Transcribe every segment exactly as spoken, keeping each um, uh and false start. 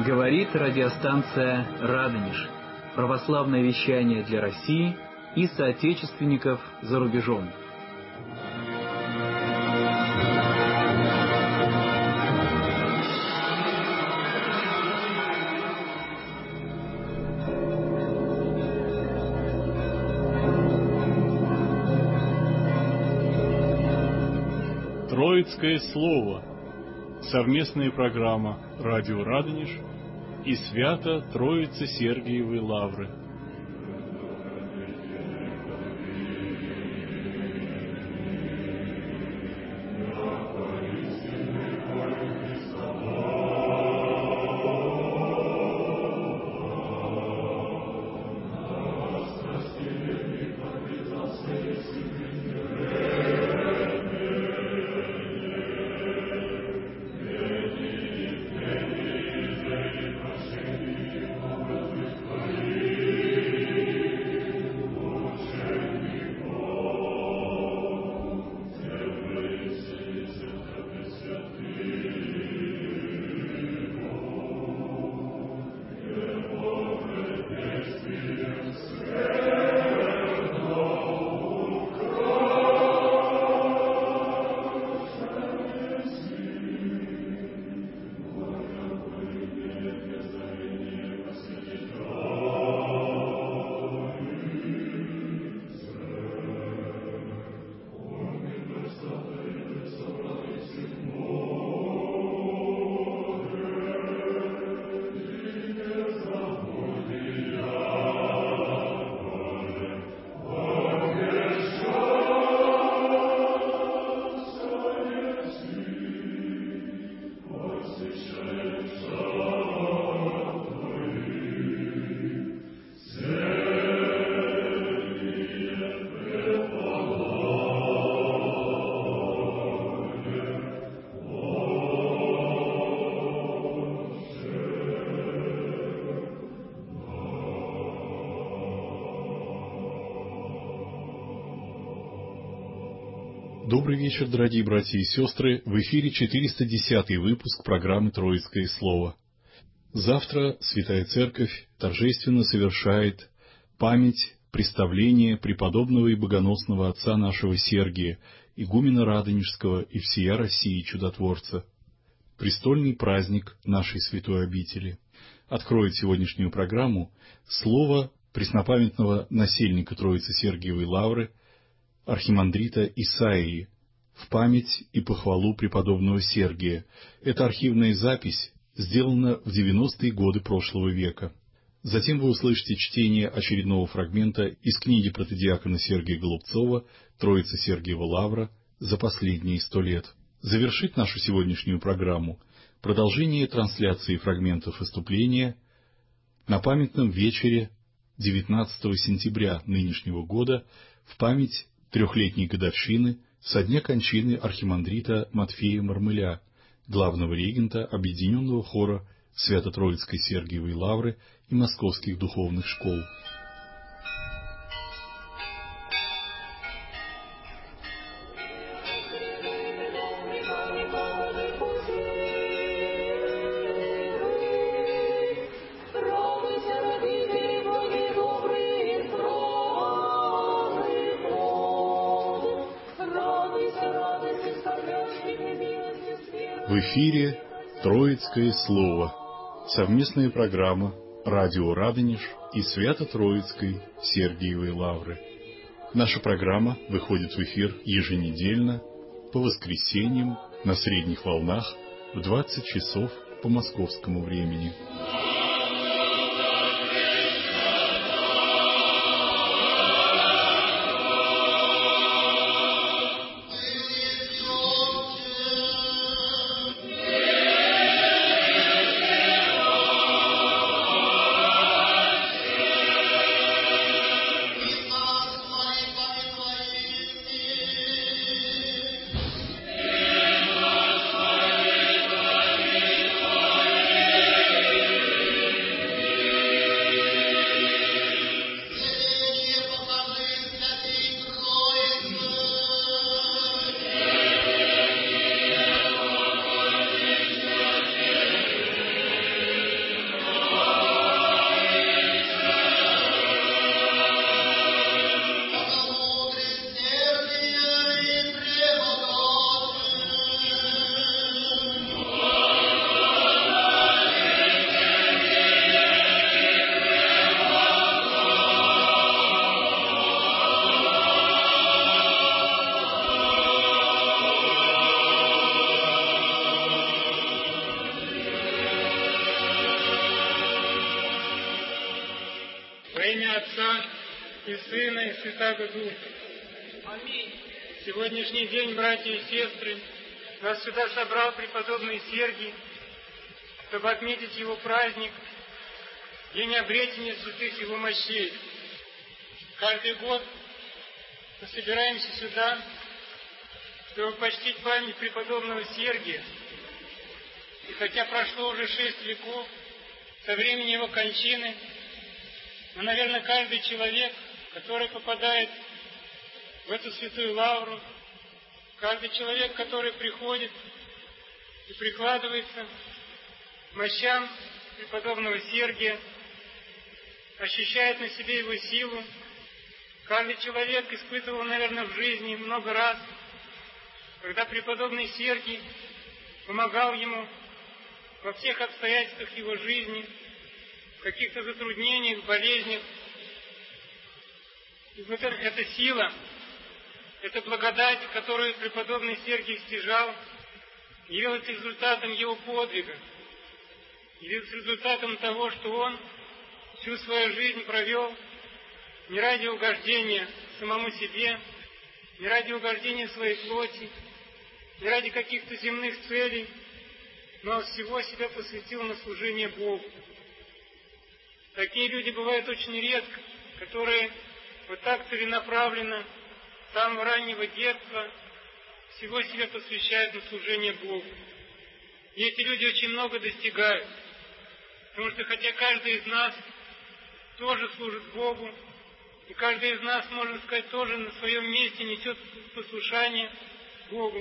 Говорит радиостанция «Радонеж». Православное вещание для России и соотечественников за рубежом. Троицкое слово. Совместная программа «Радио Радонеж» и Свято-Троицы Сергиевой Лавры. Добрый вечер, дорогие братья и сестры. В эфире четыреста десятый выпуск программы «Троицкое слово». Завтра Святая Церковь торжественно совершает память представления преподобного и богоносного отца нашего Сергия, игумена Радонежского и всея России чудотворца. Престольный праздник нашей святой обители. Откроет сегодняшнюю программу слово преснопамятного насельника Троицы Сергиевой Лавры, архимандрита Исаии, в память и похвалу преподобного Сергия. Эта архивная запись сделана в девяностые годы прошлого века. Затем вы услышите чтение очередного фрагмента из книги протодиакона Сергия Голубцова «Троица Сергиева Лавра за последние сто лет». Завершит нашу сегодняшнюю программу продолжение трансляции фрагментов выступления на памятном вечере девятнадцатого сентября нынешнего года в память трехлетней годовщины со дня кончины архимандрита Матфея Мармыля, главного регента Объединенного хора Свято-Троицкой Сергиевой Лавры и Московских духовных школ. В эфире «Троицкое слово». Совместная программа «Радио Радонеж» и Свято-Троицкой Сергиевой Лавры. Наша программа выходит в эфир еженедельно по воскресеньям на средних волнах в двадцать часов по московскому времени. имя Отца и Сына и Святаго Духа. Аминь. Сегодняшний день, братья и сестры, нас сюда собрал преподобный Сергий, чтобы отметить его праздник, день обретения святых его мощей. Каждый год мы собираемся сюда, чтобы почтить память преподобного Сергия. И хотя прошло уже шесть веков со времени его кончины, но, наверное, каждый человек, который попадает в эту святую лавру, каждый человек, который приходит и прикладывается к мощам преподобного Сергия, ощущает на себе его силу. Каждый человек испытывал, наверное, в жизни много раз, когда преподобный Сергий помогал ему во всех обстоятельствах его жизни, в каких-то затруднениях, болезнях. И вот эта сила, эта благодать, которую преподобный Сергий стяжал, явилась результатом его подвига, явилась результатом того, что он всю свою жизнь провел не ради угождения самому себе, не ради угождения своей плоти, не ради каких-то земных целей, но всего себя посвятил на служение Богу. Такие люди бывают очень редко, которые вот так целенаправленно с самого раннего детства всего себя посвящают на служение Богу. И эти люди очень много достигают, потому что хотя каждый из нас тоже служит Богу, и каждый из нас, можно сказать, тоже на своем месте несет послушание Богу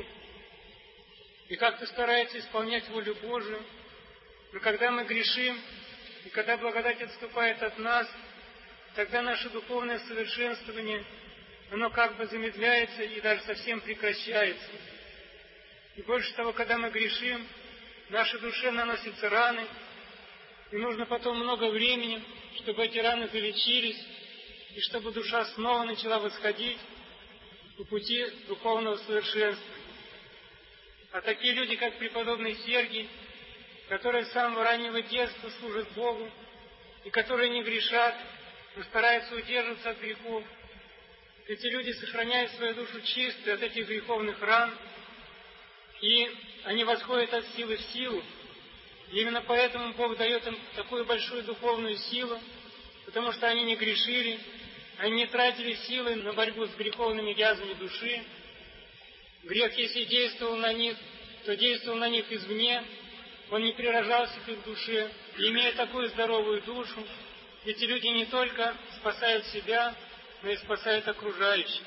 и как-то старается исполнять волю Божию. Но когда мы грешим, и когда благодать отступает от нас, тогда наше духовное совершенствование, оно как бы замедляется и даже совсем прекращается. И больше того, когда мы грешим, нашей душе наносятся раны, и нужно потом много времени, чтобы эти раны залечились, и чтобы душа снова начала восходить по пути духовного совершенства. А такие люди, как преподобный Сергий, которые с самого раннего детства служат Богу, и которые не грешат, но стараются удерживаться от грехов, эти люди сохраняют свою душу чистой от этих греховных ран, и они восходят от силы в силу. И именно поэтому Бог дает им такую большую духовную силу, потому что они не грешили, они не тратили силы на борьбу с греховными язвами души. Грех, если действовал на них, то действовал на них извне, он не прирождался к их душе. И имея такую здоровую душу, эти люди не только спасают себя, но и спасают окружающих.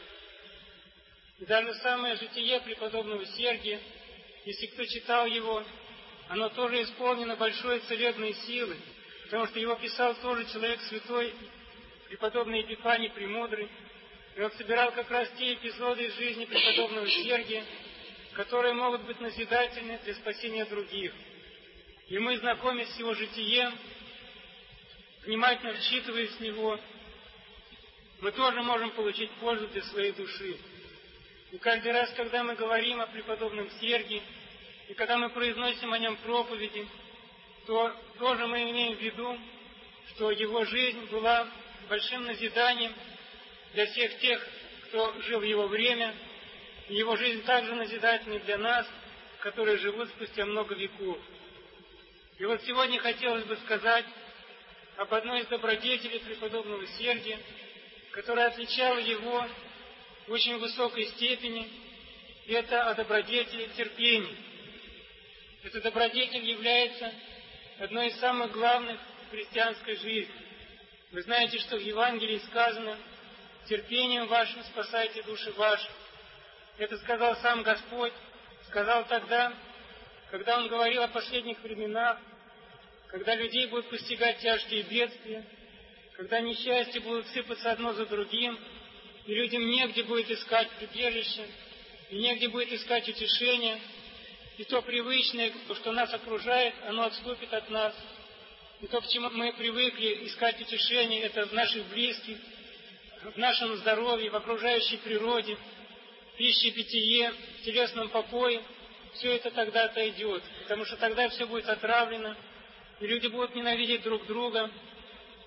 И даже самое житие преподобного Сергия, если кто читал его, оно тоже исполнено большой целебной силой, потому что его писал тоже человек святой, преподобный Епифаний Премудрый, и он собирал как раз те эпизоды из жизни преподобного Сергия, которые могут быть назидательны для спасения других. И мы, знакомясь с его житием, внимательно вчитываясь в него, мы тоже можем получить пользу для своей души. И каждый раз, когда мы говорим о преподобном Сергии, и когда мы произносим о нем проповеди, то тоже мы имеем в виду, что его жизнь была большим назиданием для всех тех, кто жил в его время, и его жизнь также назидательна для нас, которые живут спустя много веков. И вот сегодня хотелось бы сказать об одной из добродетелей преподобного Сергия, которая отличала его в очень высокой степени, и это о добродетели терпения. Эта добродетель является одной из самых главных в христианской жизни. Вы знаете, что в Евангелии сказано: «Терпением вашим спасайте души ваши». Это сказал сам Господь, сказал тогда, когда Он говорил о последних временах, когда людей будут постигать тяжкие бедствия, когда несчастья будут сыпаться одно за другим, и людям негде будет искать прибежище, и негде будет искать утешения, и то привычное, то, что нас окружает, оно отступит от нас. И то, к чему мы привыкли искать утешение, это в наших близких, в нашем здоровье, в окружающей природе, в пище, питье, в телесном покое, все это тогда отойдет, потому что тогда все будет отравлено, и люди будут ненавидеть друг друга,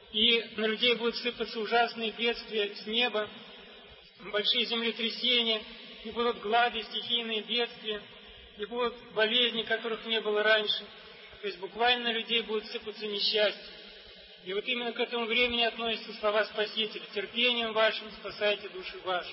и на людей будут сыпаться ужасные бедствия с неба, большие землетрясения, и будут глади, стихийные бедствия, и будут болезни, которых не было раньше. То есть буквально на людей будут сыпаться несчастья. И вот именно к этому времени относятся слова Спасителя: терпением вашим спасайте души ваши.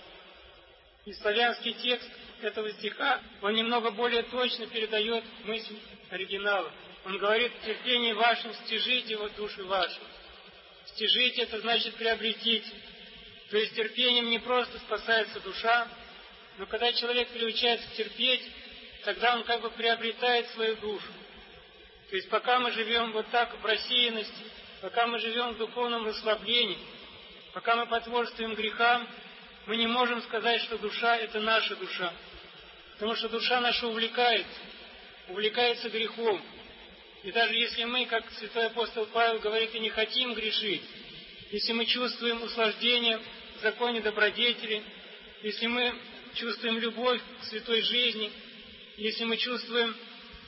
И славянский текст этого стиха, он немного более точно передает мысль оригинала. Он говорит: терпением вашим стяжите вот души ваши. Стяжите — это значит приобретите. То есть терпением не просто спасается душа, но когда человек приучается терпеть, тогда он как бы приобретает свою душу. То есть пока мы живем вот так в рассеянности, пока мы живем в духовном расслаблении, пока мы потворствуем грехам, мы не можем сказать, что душа — это наша душа. Потому что душа наша увлекается, увлекается грехом. И даже если мы, как святой апостол Павел говорит, и не хотим грешить, если мы чувствуем услаждение в законе добродетели, если мы чувствуем любовь к святой жизни, если мы чувствуем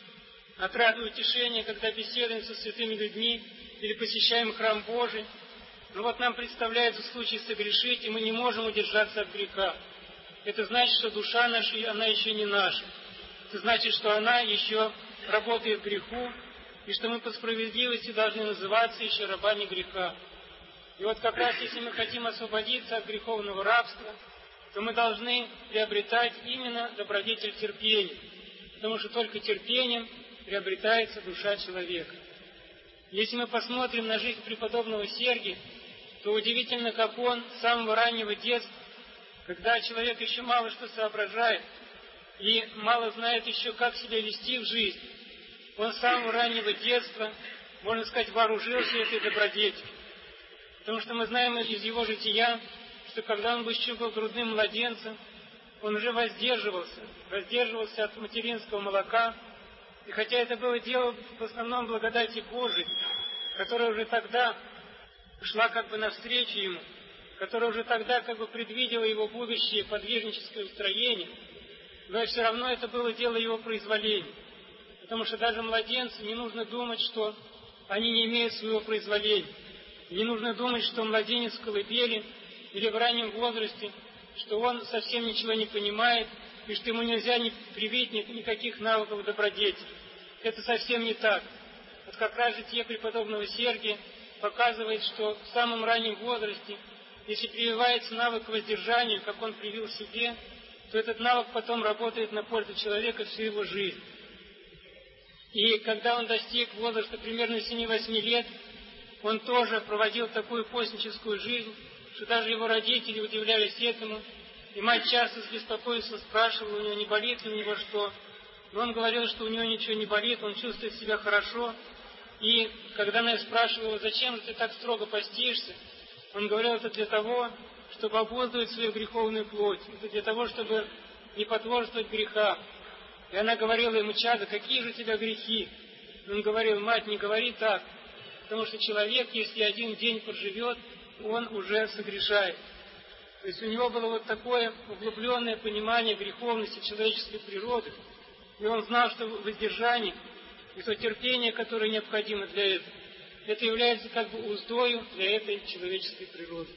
отраду и утешение, когда беседуем со святыми людьми или посещаем храм Божий, но вот нам представляется случай согрешить, и мы не можем удержаться от греха. Это значит, что душа наша, она еще не наша. Это значит, что она еще работает в греху, и что мы по справедливости должны называться еще рабами греха. И вот как раз если мы хотим освободиться от греховного рабства, то мы должны приобретать именно добродетель терпения, потому что только терпением приобретается душа человека. Если мы посмотрим на жизнь преподобного Сергия, то удивительно, как он с самого раннего детства, когда человек еще мало что соображает и мало знает еще, как себя вести в жизни, он с самого раннего детства, можно сказать, вооружился этой добродетелью. Потому что мы знаем из его жития, что когда он еще был грудным младенцем, он уже воздерживался, воздерживался от материнского молока. И хотя это было дело в основном благодати Божией, которая уже тогда шла как бы навстречу ему, которая уже тогда как бы предвидела его будущее подвижническое устроение, но все равно это было дело его произволения. Потому что даже младенцу не нужно думать, что они не имеют своего произволения. Не нужно думать, что младенец в колыбели или в раннем возрасте, что он совсем ничего не понимает, и что ему нельзя не привить никаких навыков добродетели. Это совсем не так. Вот как раз житие преподобного Сергия показывает, что в самом раннем возрасте, если прививается навык воздержания, как он привил себе, то этот навык потом работает на пользу человека всю его жизнь. И когда он достиг возраста примерно семи-восьми лет, он тоже проводил такую постническую жизнь, что даже его родители удивлялись этому, и мать часто с беспокойством спрашивала у него, не болит ли у него что. Но он говорил, что у него ничего не болит, он чувствует себя хорошо. И когда она спрашивала, зачем же ты так строго постишься, он говорил, это для того, чтобы обуздывать свою греховную плоть, это для того, чтобы не потворствовать грехам. И она говорила ему, чадо, какие же у тебя грехи? И он говорил, мать, не говори так, потому что человек, если один день проживет, он уже согрешает. То есть у него было вот такое углубленное понимание греховности человеческой природы, и он знал, что воздержание и то терпение, которое необходимо для этого, это является как бы уздою для этой человеческой природы.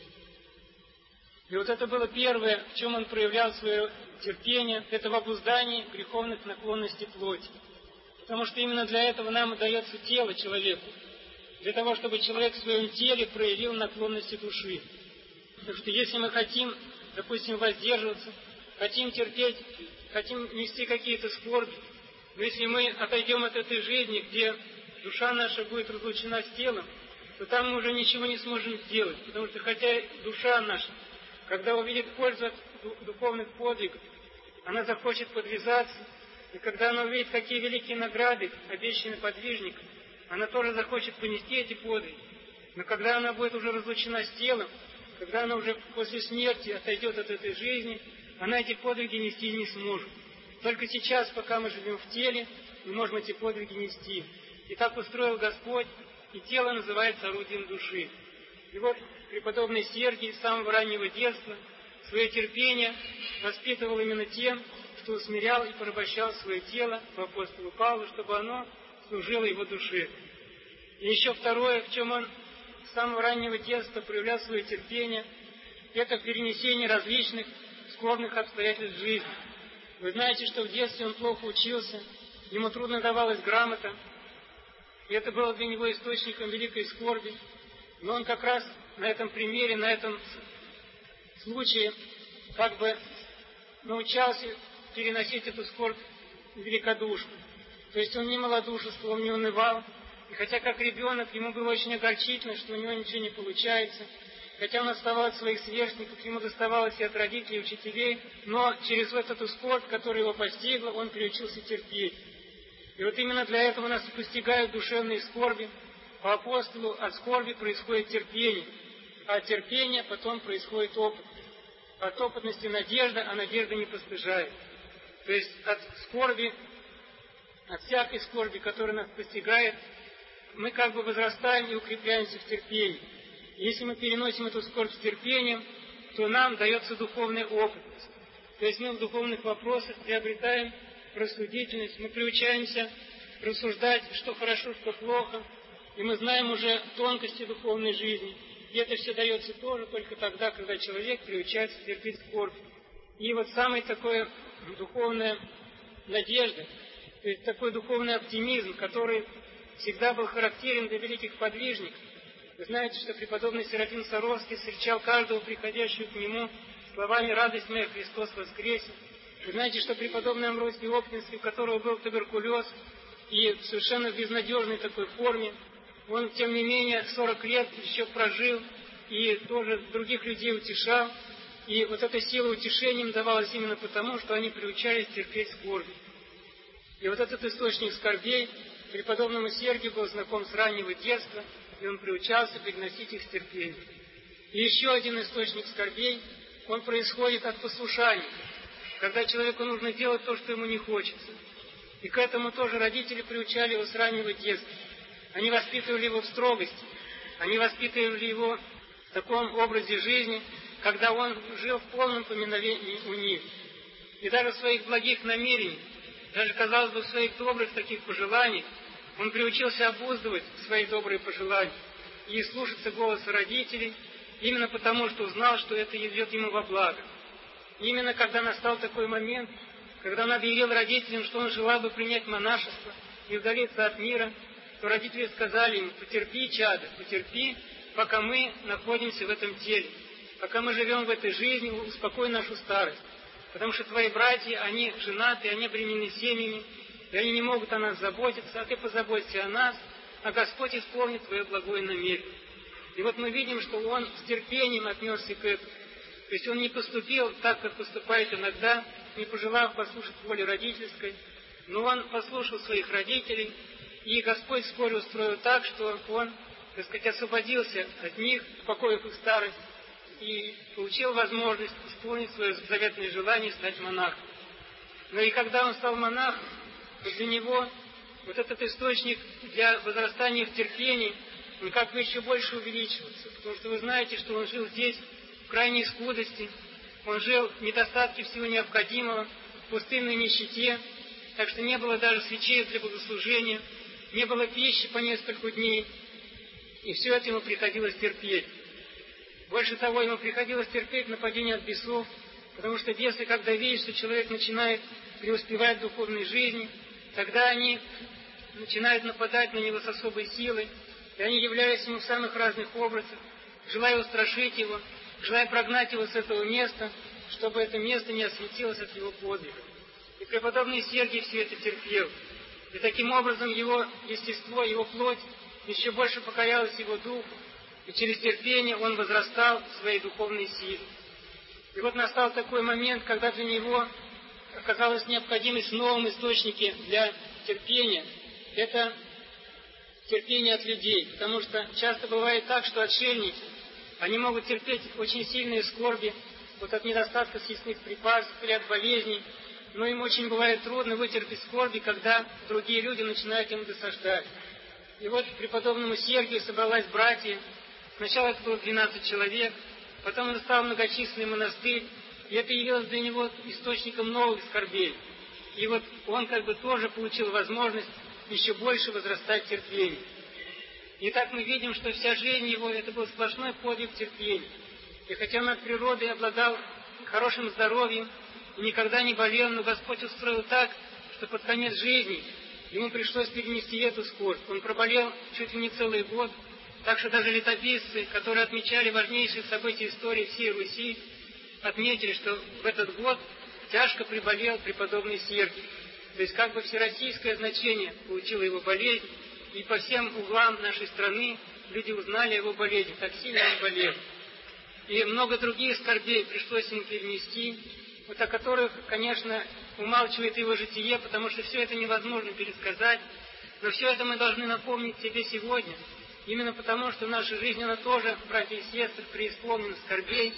И вот это было первое, в чем он проявлял свое терпение, это в обуздании греховных наклонностей плоти. Потому что именно для этого нам и дается тело человеку, для того, чтобы человек в своем теле проявил наклонности души. Потому что если мы хотим, допустим, воздерживаться, хотим терпеть, хотим нести какие-то скорби, но если мы отойдем от этой жизни, где душа наша будет разлучена с телом, то там мы уже ничего не сможем сделать. Потому что хотя душа наша, когда увидит пользу от духовных подвигов, она захочет подвязаться, и когда она увидит, какие великие награды обещаны подвижникам, она тоже захочет понести эти подвиги. Но когда она будет уже разлучена с телом, когда она уже после смерти отойдет от этой жизни, она эти подвиги нести не сможет. Только сейчас, пока мы живем в теле, мы можем эти подвиги нести. И так устроил Господь, и тело называется орудием души. И вот преподобный Сергий с самого раннего детства свое терпение воспитывал именно тем, что усмирял и порабощал свое тело по апостолу Павлу, чтобы оно служило его душе. И еще второе, в чем он с самого раннего детства проявлял свое терпение, это в перенесении различных скорбных обстоятельств жизни. Вы знаете, что в детстве он плохо учился, ему трудно давалась грамота, и это было для него источником великой скорби. Но он как раз на этом примере, на этом случае как бы научался переносить эту скорбь великодушно. То есть он не малодушествовал, не унывал. И хотя как ребенок ему было очень огорчительно, что у него ничего не получается, хотя он отставал от своих сверстников, ему доставалось и от родителей, и учителей, но через вот эту скорбь, которая его постигла, он приучился терпеть. И вот именно для этого нас и постигают душевные скорби. По апостолу от скорби происходит терпение, а от терпения потом происходит опыт. От опытности надежда, а надежда не постыжает. То есть от скорби, от всякой скорби, которая нас постигает, мы как бы возрастаем и укрепляемся в терпении. Если мы переносим эту скорбь с терпением, то нам дается духовный опыт. То есть мы в духовных вопросах приобретаем рассудительность, мы приучаемся рассуждать, что хорошо, что плохо, и мы знаем уже тонкости духовной жизни. И это все дается тоже только тогда, когда человек приучается терпеть скорбь. И вот самая такая духовная надежда, то есть такой духовный оптимизм, который всегда был характерен для великих подвижников. Вы знаете, что преподобный Серафим Саровский встречал каждого приходящего к нему словами «Радость моя, Христос воскресе». Вы знаете, что преподобный Амвросий Оптинский, у которого был туберкулез, и в совершенно безнадежной такой форме, он, тем не менее, сорок лет еще прожил и тоже других людей утешал. И вот эта сила утешения им давалась именно потому, что они приучались терпеть скорби. И вот этот источник скорбей преподобному Сергию был знаком с раннего детства, и он приучался переносить их с терпением. И еще один источник скорбей, он происходит от послушания, когда человеку нужно делать то, что ему не хочется. И к этому тоже родители приучали его с раннего детства. Они воспитывали его в строгости, они воспитывали его в таком образе жизни, когда он жил в полном поминовении у них. И даже в своих благих намерениях, даже, казалось бы, в своих добрых таких пожеланиях, он приучился обуздывать свои добрые пожелания и слушаться голоса родителей, именно потому, что узнал, что это идет ему во благо. И именно когда настал такой момент, когда он объявил родителям, что он желал бы принять монашество и удалиться от мира, то родители сказали ему: потерпи, чадо, потерпи, пока мы находимся в этом теле, пока мы живем в этой жизни, успокой нашу старость. Потому что твои братья, они женаты, они обременены семьями, и они не могут о нас заботиться, а ты позаботься о нас, а Господь исполнит твое благое намерение. И вот мы видим, что он с терпением отнесся к этому. То есть он не поступил так, как поступает иногда, не пожелав послушать воли родительской, но он послушал своих родителей, и Господь вскоре устроил так, что он, так сказать, освободился от них, успокоив их старость, и получил возможность исполнить свое заветное желание стать монахом. Но и когда он стал монахом, то для него вот этот источник для возрастания в терпении, он как бы еще больше увеличивался. Потому что вы знаете, что он жил здесь в крайней скудости, он жил в недостатке всего необходимого, в пустынной нищете, так что не было даже свечей для богослужения, не было пищи по несколько дней, и все это ему приходилось терпеть. Больше того, ему приходилось терпеть нападение от бесов, потому что бесы, когда видят, что человек начинает преуспевать в духовной жизни, тогда они начинают нападать на него с особой силой, и они являются ему в самых разных образах, желая устрашить его, желая прогнать его с этого места, чтобы это место не осветилось от его подвига. И преподобный Сергий все это терпел. И таким образом его естество, его плоть еще больше покорялась его духу, и через терпение он возрастал в своей духовной силе. И вот настал такой момент, когда для него оказалась необходимость в новом источнике для терпения. Это терпение от людей, потому что часто бывает так, что отшельники, они могут терпеть очень сильные скорби вот от недостатка съестных припасов или от болезней, но им очень бывает трудно вытерпеть скорби, когда другие люди начинают им досаждать. И вот преподобному Сергию собралась братья. Сначала это было двенадцать человек, потом он стал многочисленный монастырь, и это явилось для него источником новых скорбей. И вот он как бы тоже получил возможность еще больше возрастать терпением. И так мы видим, что вся жизнь его – это был сплошной подвиг терпения. И хотя он от природы обладал хорошим здоровьем и никогда не болел, но Господь устроил так, что под конец жизни ему пришлось перенести эту скорбь. Он проболел чуть ли не целый год, так что даже летописцы, которые отмечали важнейшие события истории всей Руси, отметили, что в этот год тяжко приболел преподобный Сергий. То есть как бы всероссийское значение получила его болезнь, и по всем углам нашей страны люди узнали о его болезни, так сильно он болел. И много других скорбей пришлось ему перенести, вот о которых, конечно, умалчивает его житие, потому что все это невозможно пересказать, но все это мы должны напомнить себе сегодня, именно потому, что наша жизнь, она тоже, братья и сестры, преисполнена скорбей,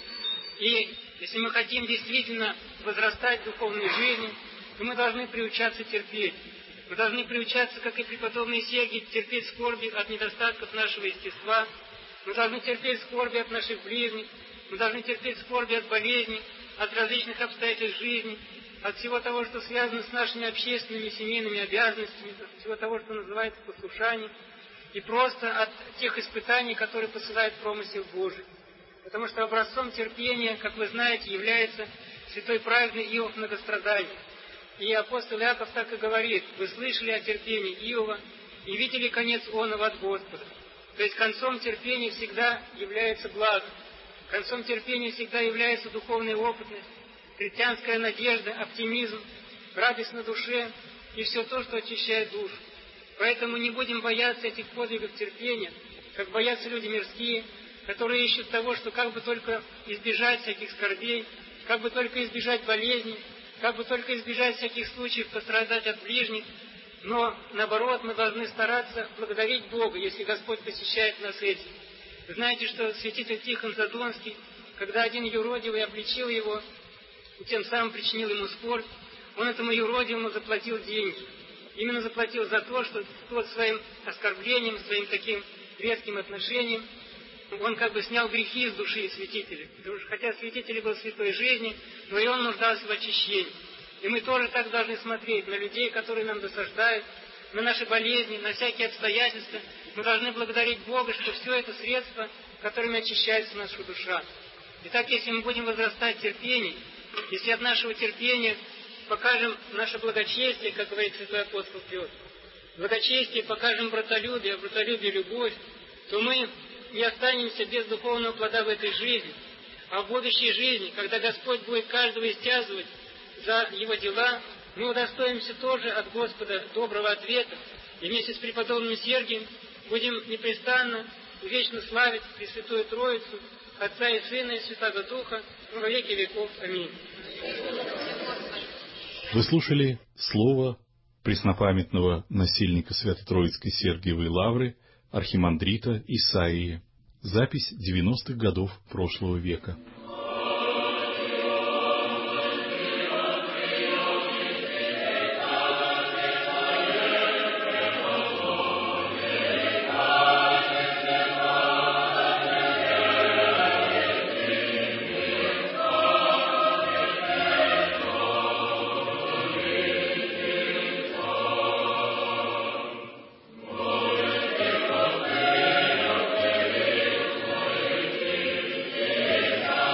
и если мы хотим действительно возрастать в духовной жизни, то мы должны приучаться терпеть. Мы должны приучаться, как и преподобный Сергий, терпеть скорби от недостатков нашего естества. Мы должны терпеть скорби от наших ближних. Мы должны терпеть скорби от болезней, от различных обстоятельств жизни, от всего того, что связано с нашими общественными и семейными обязанностями, от всего того, что называется послушанием, и просто от тех испытаний, которые посылает промысел Божий. Потому что образцом терпения, как вы знаете, является святой праведный Иов Многострадальный. И апостол Иаков так и говорит: вы слышали о терпении Иова и видели конец оного от Господа. То есть концом терпения всегда является благо. Концом терпения всегда является духовная опытность, христианская надежда, оптимизм, радость на душе и все то, что очищает душу. Поэтому не будем бояться этих подвигов терпения, как боятся люди мирские, которые ищут того, что как бы только избежать всяких скорбей, как бы только избежать болезней, как бы только избежать всяких случаев пострадать от ближних. Но, наоборот, мы должны стараться благодарить Бога, если Господь посещает нас этим. Вы знаете, что святитель Тихон Задонский, когда один юродивый обличил его, и тем самым причинил ему скорбь, он этому юродивому заплатил деньги. Именно заплатил за то, что тот своим оскорблением, своим таким резким отношением, он как бы снял грехи с души святителя. Потому что хотя святитель был святой жизни, но и он нуждался в очищении. И мы тоже так должны смотреть на людей, которые нам досаждают, на наши болезни, на всякие обстоятельства. Мы должны благодарить Бога, что все это средства, которыми очищается наша душа. Итак, если мы будем возрастать в терпении, если от нашего терпения покажем наше благочестие, как говорит святой апостол Петр, благочестие покажем братолюбие, а братолюбие любовь, то мы не останемся без духовного плода в этой жизни, а в будущей жизни, когда Господь будет каждого истязывать за его дела, мы удостоимся тоже от Господа доброго ответа, и вместе с преподобным Сергием будем непрестанно и вечно славить Пресвятую Троицу, Отца и Сына и Святаго Духа, во веки веков. Аминь. Вы слушали слово преснопамятного насельника Свято-Троицкой Сергиевой Лавры, архимандрита Исаии. Запись девяностых годов прошлого века. Yeah.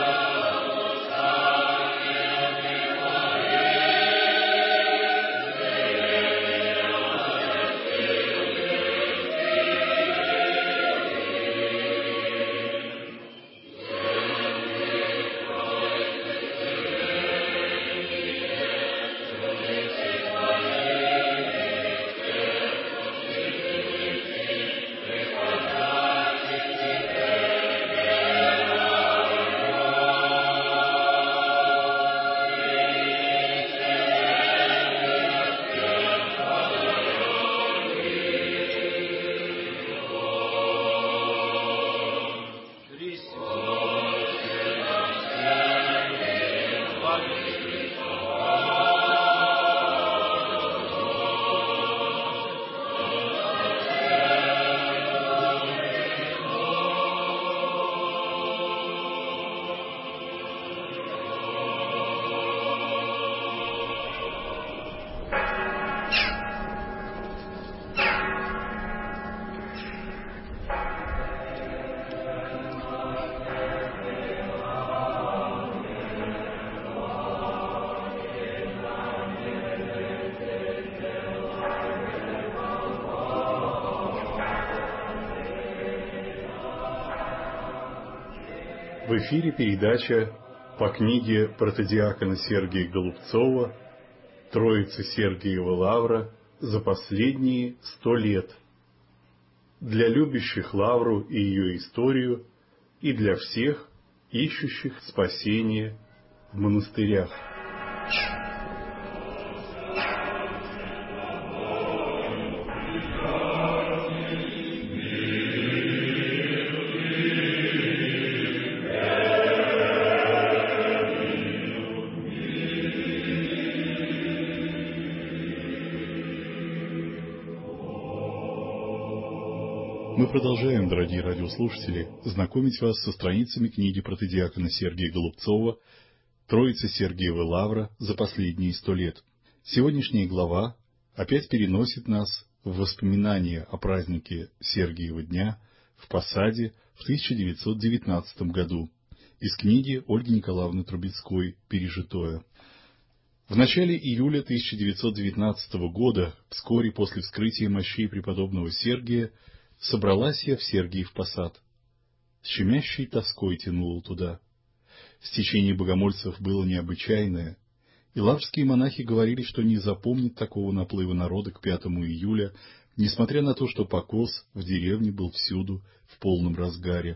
В эфире передача по книге протодиакона Сергия Голубцова «Троица Сергиева Лавра за последние сто лет». Для любящих Лавру и ее историю, и для всех, ищущих спасения в монастырях. Мы продолжаем, дорогие радиослушатели, знакомить вас со страницами книги протодиакона Сергия Голубцова «Троица Сергиева Лавра за последние сто лет». Сегодняшняя глава опять переносит нас в воспоминания о празднике Сергиева дня в Посаде в тысяча девятьсот девятнадцатом году из книги Ольги Николаевны Трубецкой «Пережитое». В начале июля тысяча девятьсот девятнадцатого года, вскоре после вскрытия мощей преподобного Сергия, собралась я в Сергиев Посад. С щемящей тоской тянуло туда. Стечение богомольцев было необычайное, и лаврские монахи говорили, что не запомнят такого наплыва народа к пятому июля, несмотря на то, что покос в деревне был всюду в полном разгаре.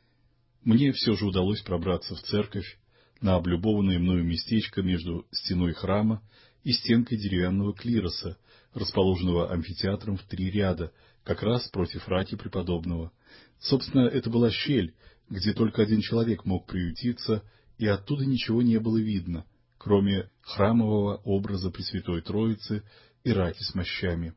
Мне все же удалось пробраться в церковь, на облюбованное мною местечко между стеной храма и стенкой деревянного клироса, расположенного амфитеатром в три ряда, как раз против рати преподобного. Собственно, это была щель, где только один человек мог приютиться, и оттуда ничего не было видно, кроме храмового образа Пресвятой Троицы и рати с мощами.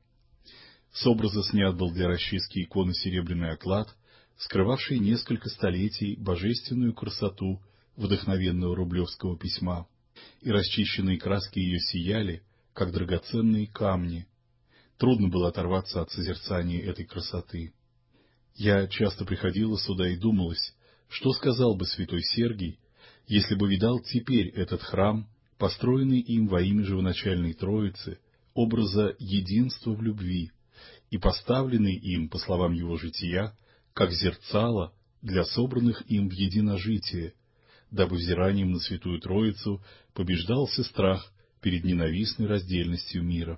С образа снят был для расчистки иконы серебряный оклад, скрывавший несколько столетий божественную красоту вдохновенного рублевского письма, и расчищенные краски ее сияли, как драгоценные камни. Трудно было оторваться от созерцания этой красоты. Я часто приходила сюда и думалась, что сказал бы святой Сергий, если бы видал теперь этот храм, построенный им во имя живоначальной Троицы, образа единства в любви, и поставленный им, по словам его жития, как зерцало для собранных им в единожитие, дабы взиранием на Святую Троицу побеждался страх перед ненавистной раздельностью мира.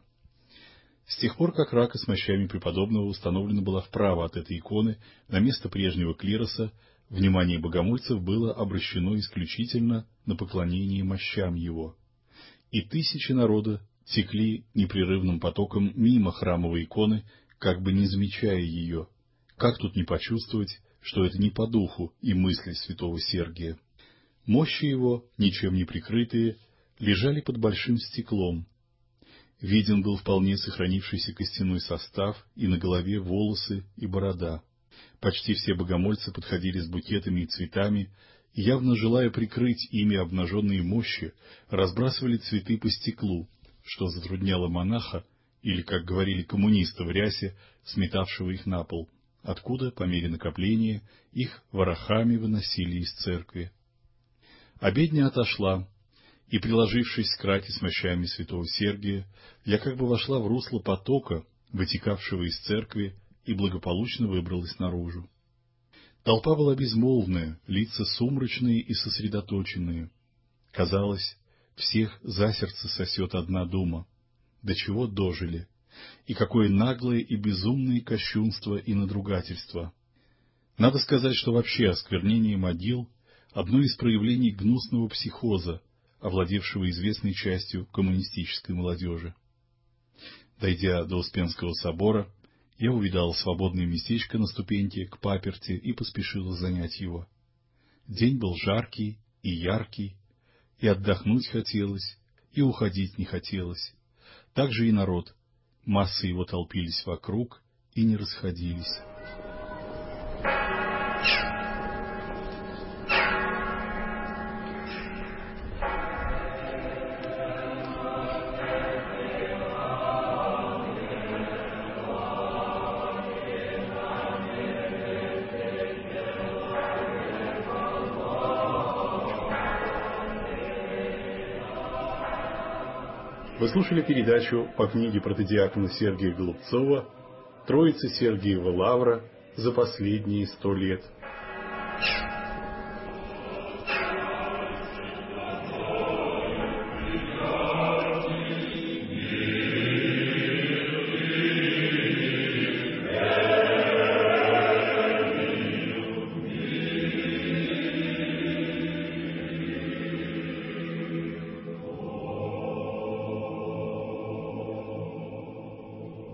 С тех пор, как рака с мощами преподобного установлена была вправо от этой иконы, на место прежнего клироса, внимание богомольцев было обращено исключительно на поклонение мощам его. И тысячи народа текли непрерывным потоком мимо храмовой иконы, как бы не замечая ее. Как тут не почувствовать, что это не по духу и мысли святого Сергия? Мощи его, ничем не прикрытые, лежали под большим стеклом. Виден был вполне сохранившийся костяной состав, и на голове волосы и борода. Почти все богомольцы подходили с букетами и цветами, и, явно желая прикрыть ими обнаженные мощи, разбрасывали цветы по стеклу, что затрудняло монаха, или, как говорили коммунисты в рясе, сметавшего их на пол, откуда, по мере накопления, их ворохами выносили из церкви. Обедня отошла, и, приложившись к рати с мощами святого Сергия, я как бы вошла в русло потока, вытекавшего из церкви, и благополучно выбралась наружу. Толпа была безмолвная, лица сумрачные и сосредоточенные. Казалось, всех за сердце сосет одна дума. До чего дожили? И какое наглое и безумное кощунство и надругательство! Надо сказать, что вообще осквернение могил — одно из проявлений гнусного психоза, овладевшего известной частью коммунистической молодежи. Дойдя до Успенского собора, я увидал свободное местечко на ступеньке к паперти и поспешила занять его. День был жаркий и яркий, и отдохнуть хотелось, и уходить не хотелось. Так же и народ. Массы его толпились вокруг и не расходились. Вы слушали передачу по книге протодиакона Сергия Голубцова «Троица Сергиева Лавра за последние сто лет».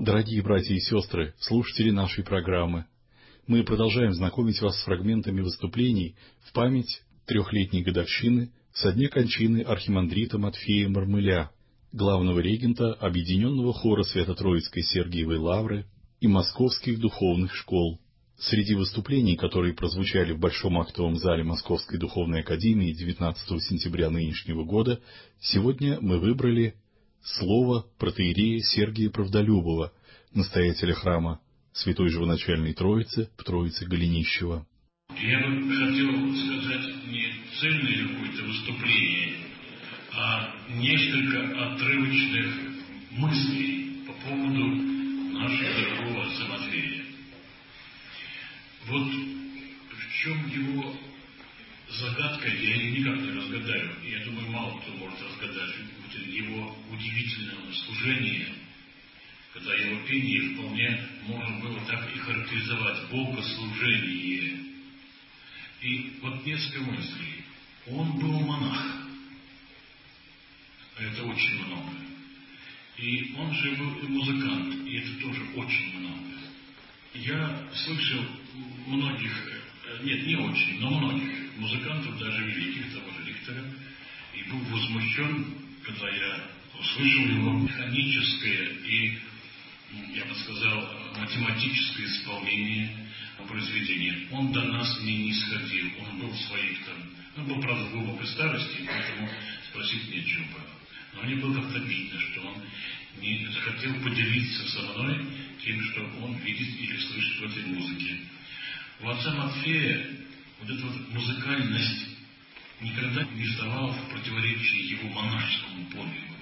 Дорогие братья и сестры, слушатели нашей программы, мы продолжаем знакомить вас с фрагментами выступлений в память трехлетней годовщины со дня кончины архимандрита Матфея Мармыля, главного регента Объединенного хора Свято-Троицкой Сергиевой Лавры и Московских духовных школ. Среди выступлений, которые прозвучали в Большом актовом зале Московской духовной академии девятнадцатого сентября нынешнего года, сегодня мы выбрали слово протоиерея Сергия Правдолюбова, настоятеля храма Святой Живоначальной Троицы в Троице-Голенищево. Я бы хотел сказать не цельное какое-то выступление, а несколько отрывочных мыслей по поводу нашего дорогого отца Матфея. Вот в чем его загадка, я ее никак не разгадаю. Я думаю, мало кто может разгадать его удивительное служение, когда его пение вполне можно было так и характеризовать: богослужение. И вот несколько мыслей. Он был монах. Это очень много. И он же был и музыкант, и это тоже очень много. Я слышал многих, нет, не очень, но многих музыкантов, даже великих, того же Рихтера, и был возмущен, когда я услышал его механическое и, я бы сказал, математическое исполнение произведения. Он до нас не нисходил, он был в своих там, он был, правда, в глубокой старости, поэтому спросить нечего было. Но мне было как-то обидно, что он не захотел поделиться со мной тем, что он видит или слышит в этой музыке. У отца Матфея вот эта вот музыкальность никогда не вставала в противоречии его монашескому подвигу.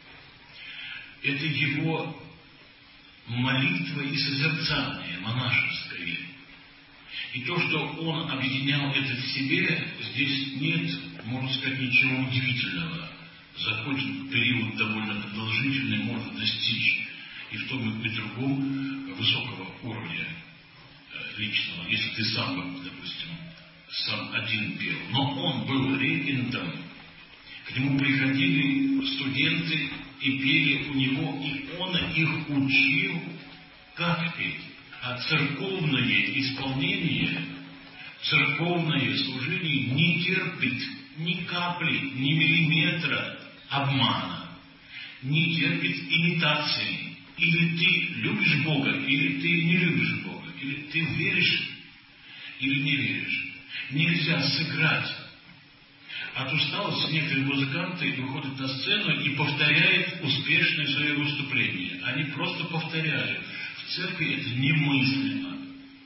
Это его молитва и созерцание монашеское. И то, что он объединял это в себе, здесь нет, можно сказать, ничего удивительного. Закончен период довольно продолжительный, можно достичь и в том и в другом высокого уровня личного, если ты сам, допустим, сам один пел. Но он был регентом, к нему приходили студенты и пели у него, и он их учил, как петь. А церковное исполнение, церковное служение не терпит ни капли, ни миллиметра обмана, не терпит имитации. Или ты любишь Бога, или ты не любишь Бога, или ты веришь, или не веришь. Нельзя сыграть. От усталости некоторые музыканты выходят на сцену и повторяют успешное свое выступление. Они просто повторяют. В церкви это немыслимо.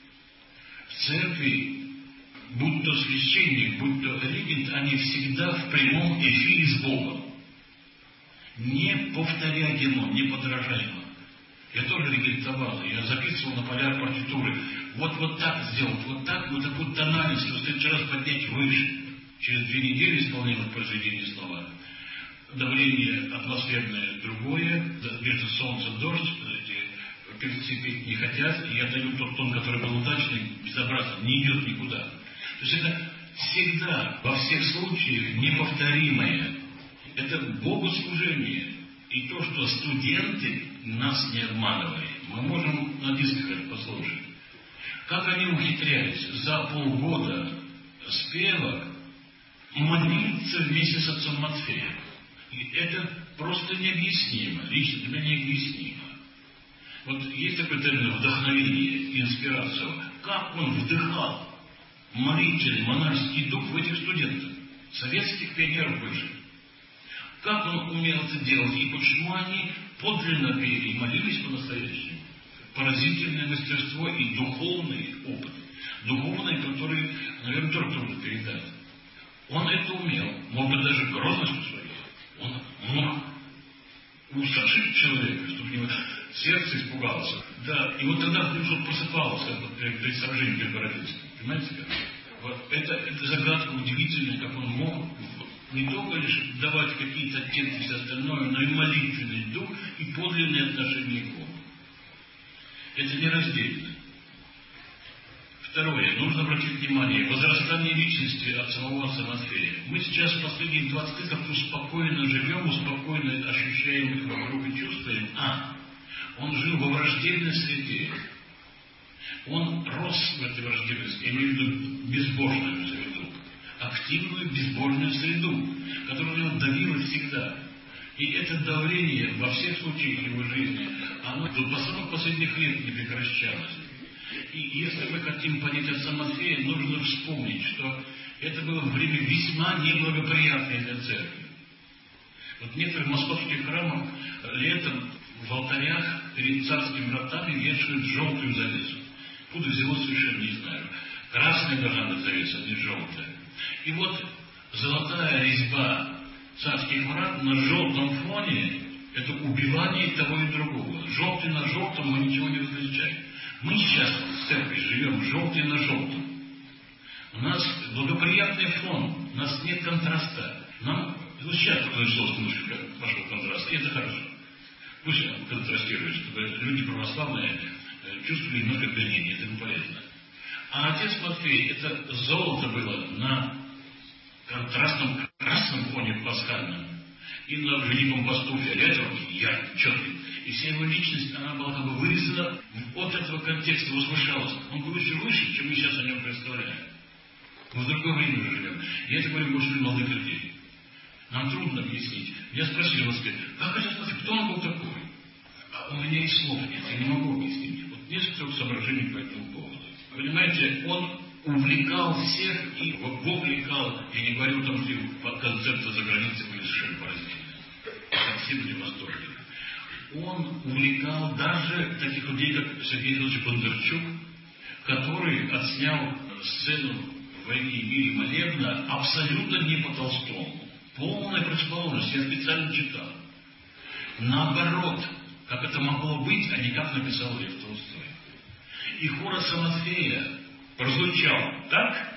В церкви, будь то священник, будь то регент, они всегда в прямом эфире с Богом. Неповторяемо, неподражаемо. Я тоже регентовал, я записывал на поля партитуры. Вот, вот так сделать, вот так, вот такую тональность, в следующий раз поднять выше. Через две недели исполнялось произведение слова. Давление атмосферное другое, между солнцем дождь, эти певцы петь не хотят, и я даю тот тон, который был удачный, безобразно, не идет никуда. То есть это всегда, во всех случаях, неповторимое. Это богослужение. И то, что студенты нас не обманывали, мы можем на дисках это послушать. Как они ухитряются за полгода спевок молиться вместе с отцом Матфеем. И это просто необъяснимо, лично для меня необъяснимо. Вот есть такой термин вдохновение, инспирация. Как он вдыхал молитвенный монашеский дух в этих студентах, советских пионеров бывших. Как он умел это делать и почему они подлинно пели и молились по-настоящему. Поразительное мастерство и духовный опыт. Духовный, который, наверное, тоже трудно передать. Он это умел, может быть, даже грозностью своей. Он мог устрашить человека, чтобы у него сердце испугалось. Да, и вот тогда вдруг просыпался перед сражением перед Бородинским. Понимаете как? Вот это, это загадка удивительная, как он мог не только лишь давать какие-то оттенки и все остальное, но и молитвенный дух и подлинные отношения к Богу. Это нераздельно. Второе. Нужно обратить внимание. Возрастание личности от самого отца Матфея. Мы сейчас в последние двадцать лет как-то спокойно живем, спокойно ощущаем их вокруг и чувствуем. А, Он жил во враждебной среде. Он рос в этой враждебности, я имею в виду безбожную среду, активную безбожную среду, которая его давила всегда. И это давление во всех случаях его жизни, оно до самых последних лет не прекращалось. И если мы хотим понять отца Матфея, нужно вспомнить, что это было время весьма неблагоприятное для церкви. Вот в некоторых московских храмах летом в алтарях перед царскими вратами вешают желтую завесу. Откуда взялось, совершенно не знаю. Красная должна быть завеса, а не желтая. И вот золотая резьба царских врат на желтом фоне — это убивание того и другого. Желтый на желтом мы ничего не различаем. Мы сейчас в церкви живем желтый на желтом. У нас благоприятный фон, у нас нет контраста. Нам, ну сейчас Христос немножко пошел контраст, и это хорошо. Пусть он контрастирует, чтобы люди православные чувствовали немножко гонение, это полезно. А отец Матфей, это золото было на контрастном красном фоне пасхальном и на Великом посту фиолетовом, ярким, четким. И вся его личность, она была как бы вырезана от этого контекста, возвышалась. Он был еще выше, чем мы сейчас о нем представляем. Мы в другое время живем. И это говорим больше для молодых людей. Нам трудно объяснить. Меня спросили, вот сказать, как отец Матфей, кто он был такой? А у меня и слов нет, я не могу объяснить. Вот несколько соображений по этому поводу. Понимаете, он увлекал всех и вовлекал, я не говорю о том, что концерты за границей были совершенно поразительны. Все были в восторге. Он увлекал даже таких людей, как Сергей Федорович Бондарчук, который отснял сцену в «Войне и мире» молебна абсолютно не по Толстому. Полная противоположность, я специально читал. Наоборот, как это могло быть, а не как написал Лев Толстой. И хор отца Матфея прозвучал так,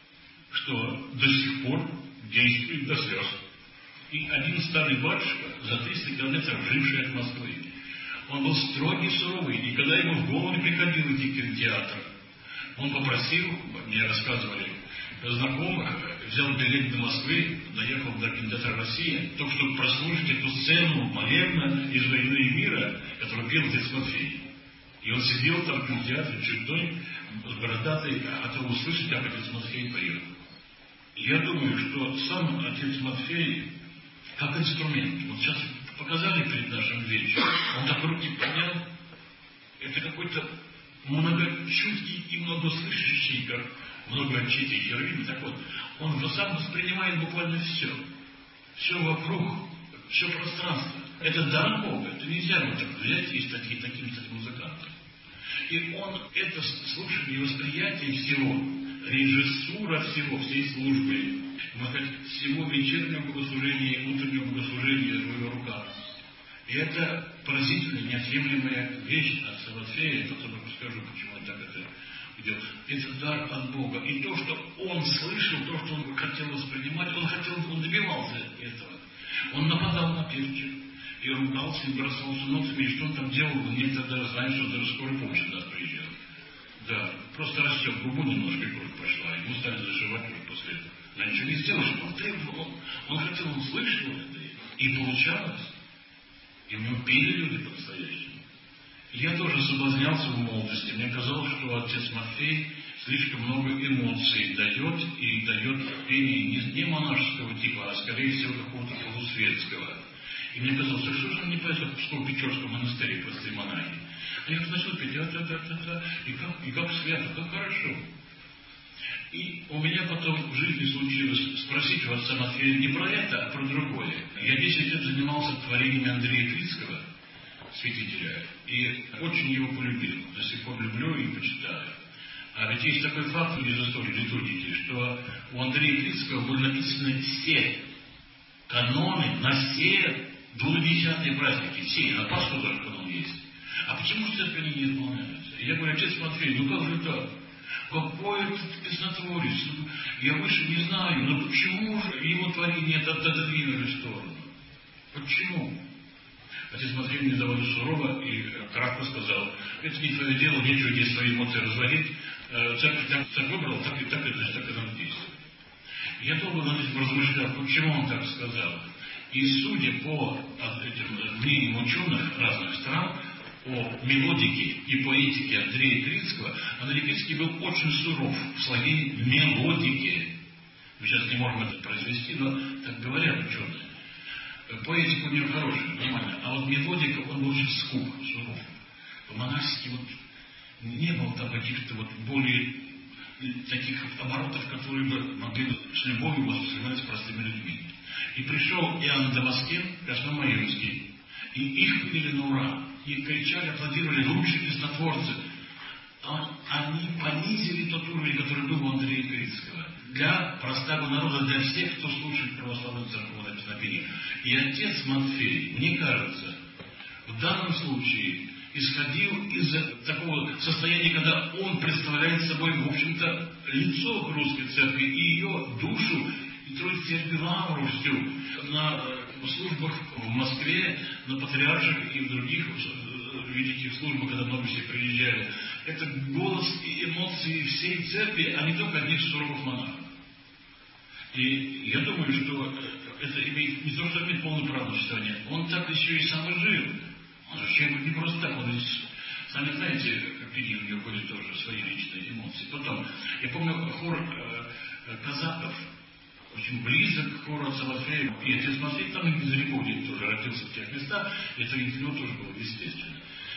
что до сих пор действует до слез. И один старый батюшка, за триста километров живший от Москвы, он был строгий, суровый, и когда ему в голову не приходило идти в кинотеатр, он попросил, мне рассказывали знакомых, взял билет до Москвы, доехал до кинотеатра «Россия», только чтобы прослушать эту сцену молебна из «Войны и мира», которую пел отец Матфей. И он сидел там в кинотеатре, чудной, с бородатой, хотел услышать, как отец Матфей поет. Я думаю, что сам отец Матфей, как инструмент, вот сейчас показали перед нашим вечером, он так руки поднял, это какой-то многочуткий и многослышащий, как многоочитый херувим, так вот, он сам воспринимает буквально все, все вокруг, все пространство. Это дар Бога, это нельзя вот так взять и стать таким, кстати, музыкантом. И он, это слушание и восприятие всего, режиссура всего, всей службы, можно сказать, всего вечернего богослужения и утреннего богослужения в его руках. И это поразительная, неотъемлемая вещь отца Матфея, потом я скажу, почему он так это делал. Это дар от Бога. И то, что он слышал, то, что он хотел воспринимать, он хотел, он добивался этого. Он нападал на певчих. И ругался, и бросался нотами, и что он там делал, мы тогда знаем, что даже скорая помощь у нас приезжала. Да, просто растек губу немножко, и кровь пошла, ему стали зашивать уже после этого. Но ничего не сделаешь, он требовал, он хотел, он слышал это, и получалось. И в нем пели люди по-настоящему. Я тоже соблазнялся в молодости, мне казалось, что отец Матфей слишком много эмоций дает, и дает пение не, не монашеского типа, а скорее всего какого-то полусветского. И мне казалось, что же он не поет в Псково-Печорском монастыре, простые монахи. А я начал петь, а, та, та, та, та, и как, и как свято, как хорошо. И у меня потом в жизни случилось спросить у отца Матфея не про это, а про другое. Я десять лет занимался творениями Андрея Крицкого, святителя, и очень его полюбил. До сих пор люблю и почитаю. А ведь есть такой факт из истории литургии, что у Андрея Крицкого были написаны все каноны на все двудесятые праздники, все, на Пасху даже канон есть. А почему же церковь они не исполняются? И я говорю, отец Матфей, ну как же так? Какой это песнотворец? Я выше не знаю, но почему же его творение отодвинули в сторону? Почему? Отец Матфей мне довольно сурово и кратко сказал, это не твое дело, нечего здесь свои эмоции разводить. Церковь так, так выбрала, так и так, и значит, так и надо действовать. Я долго над этим размышлял, почему он так сказал. И судя по этим мнениям ученых разных стран, о мелодике и поэтике Андрея Крицкого, Андрей Крицкий был очень суров в своей мелодике. Мы сейчас не можем это произвести, но так говорят ученые. Поэтика у него хорошая, нормальная, а вот мелодика, он был очень скуп, суров. По-монашески вот не было там каких-то вот более таких оборотов, которые бы могли с любовью воспринимать с простыми людьми. И пришел Иоанн Дамаскин, Красномаемский, и их приняли на ура. И кричали, аплодировали, лучшие песнотворцы. Они понизили тот уровень, который был у Андрея Крицкого. Для простого народа, для всех, кто слушает православную церковное песнопение. И отец Матфей, мне кажется, в данном случае исходил из такого состояния, когда он представляет собой, в общем-то, лицо русской церкви и ее душу, и Троицкую церковь лавру всю на службах в Москве, на патриарших и в других великих службах, когда много все приезжали. Это голос и эмоции всей церкви, а не только одних суровых монахов. И я думаю, что это имеет, не то, что имеет полное право на существование, он так еще и сам и жил. Он же чем не просто так, он ведь, сами знаете, как видели, у него были тоже свои личные эмоции. Потом, я помню хор э, казаков, очень близок к хору отца Матфея, и отец Матфей там недалеко, где тоже родился в тех местах, это для него тоже было естественно.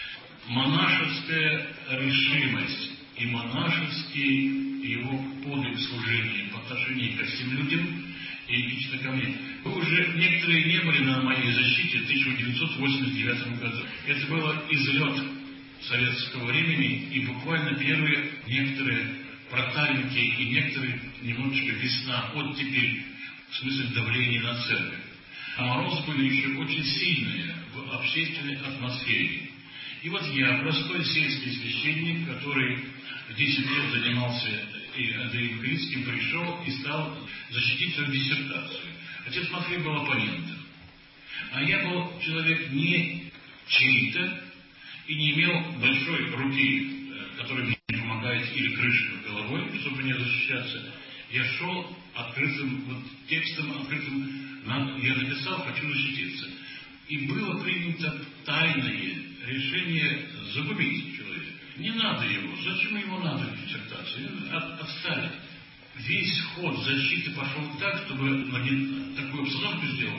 Монашеская решимость и монашеский его подвиг служения по отношению ко всем людям и лично ко мне. Вы уже некоторые не были на моей защите в тысяча девятьсот восемьдесят девятом году. Это было излет советского времени, и буквально первые некоторые проталинки и некоторые немножечко весна, оттепель, в смысле давления на церковь. А морозы были еще очень сильные в общественной атмосфере. И вот я, простой сельский священник, который десять лет занимался и Андреем Крицким, пришел и стал защитить свою диссертацию. Отец Матфей был оппонентом. А я был человек не чей-то и не имел большой руки, которая мне помогает, или крыши над головой, чтобы не защищаться. Я шел открытым вот, текстом, открытым, я написал, хочу защититься. И было принято тайное решение загубить человека. Не надо его. Зачем ему надо диссертацию? От, отставить. Весь ход защиты пошел так, чтобы такую обстановку сделать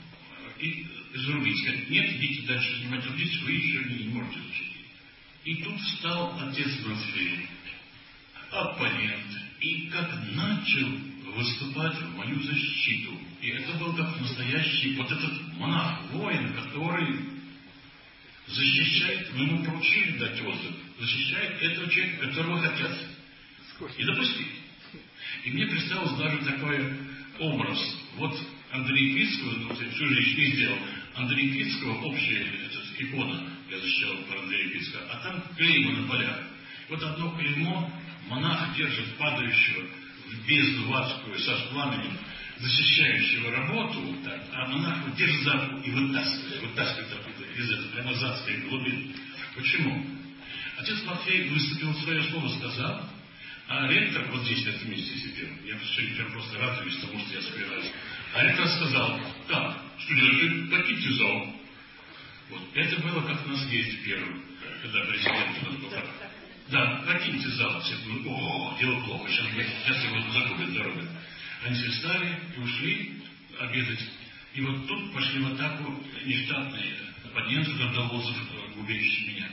и зарубить. Сказать, нет, идите дальше снимать рубить, вы еще не можете защитить. И тут встал отец Матфей, оппонент, и как начал выступать в мою защиту. И это был как настоящий вот этот монах, воин, который защищает, мы ему поручили дать отзыв, защищает этого человека, которого хотят и допустить. И мне представился даже такой образ. Вот Андрей Крицкого, всю жизнь не сделал, Андрей Крицкого, общая этот, икона, я защищал про Андрея Крицкого, а там клейма на полях. Вот одно клеймо, монах держит падающего в бездну адскую со пламенем, защищающего работу, так, а монах его держит за руку и вытаскивает, вытаскивает оттуда из этого, прямо из адской глубины. Почему? Отец Матфей выступил свое слово, сказал, а ректор, вот здесь в этом месте сидел, я сегодня просто радуюсь тому, что я собираюсь, а ректор сказал, так, студенты, покиньте зал. Вот, это было как на съезде первым, когда президент у нас был. Да, покиньте зал. Все думают, о, дело плохо, сейчас, сейчас его загубят дорогу. Они все встали и ушли обедать. И вот тут пошли в атаку нештатные оппоненты, гордовозов, губящие меня.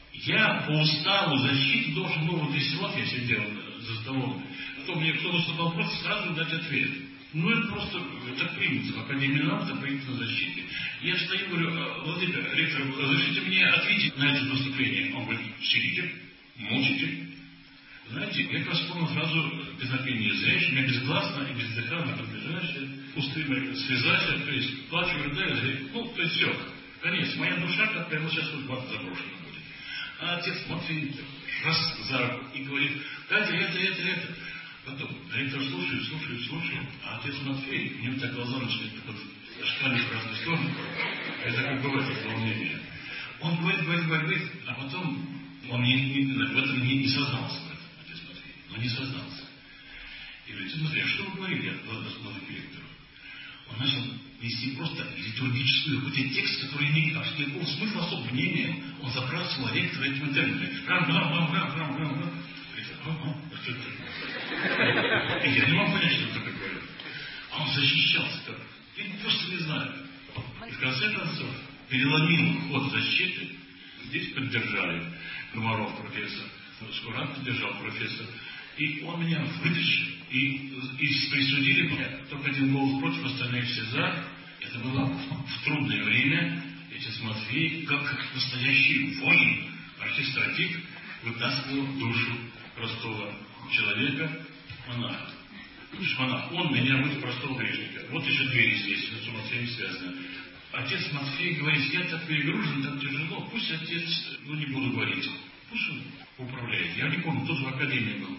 Я по уставу защиты должен был, вот здесь вот я сидел за столом, кто мне кто выступал просто сразу дать ответ. Ну, это просто так принято. В Академии наук это принято на защите. Я встаю и говорю, Владимир, ректор, разрешите мне ответить на это выступление. Он говорит, сидите, молчите. Знаете, я как раз вспомнил сразу песнопение зрящее, меня безгласно и бездыханно приближаешься, пустыми слезайся, то есть плачу, рыдаю, ну, то есть все, конец. Моя душа как прямо сейчас вот в заброшена будет. А отец Матфей раз за руку и говорит, Катя, это, это, это. Потом ректор слушает, слушает, слушает, а отец Матфей, у него так глаза начинают так вот шкалить в разные стороны. Это как бывает от волнения. Он говорит, говорит, говорит, а потом он не, не, в этом не, не сознался, в этом, отец Матфей, но не сознался. И говорит, смотри, а что вы говорили, Владимир ректору? Он начал нести просто литургическую какой-то текст, который не, а что никакого смысла особо не имеет. Он забрасывал ректора этими терминами. Рам, рам, рам, рам, рам, рам, рам. Что это? И я не могу понять, что это такое. А он защищался как. Я просто не знаю. И в конце концов переломил ход защиты. Здесь поддержали Комаров профессор, Скурант поддержал профессор. И он меня вытащил. И, и присудили мне только один голос против, остальные все за. Это было в трудное время. Отец Матфей, как настоящий воин, архистратик, вытаскивал душу простого человека, монаха. Монах, он меня вытащил простого грешника. Вот еще две здесь, с отцом Матфеем связаны. Отец Матфей говорит, я так перегружен, так тяжело, пусть отец, ну не буду говорить, пусть он управляет. Я не помню, тоже в академии был.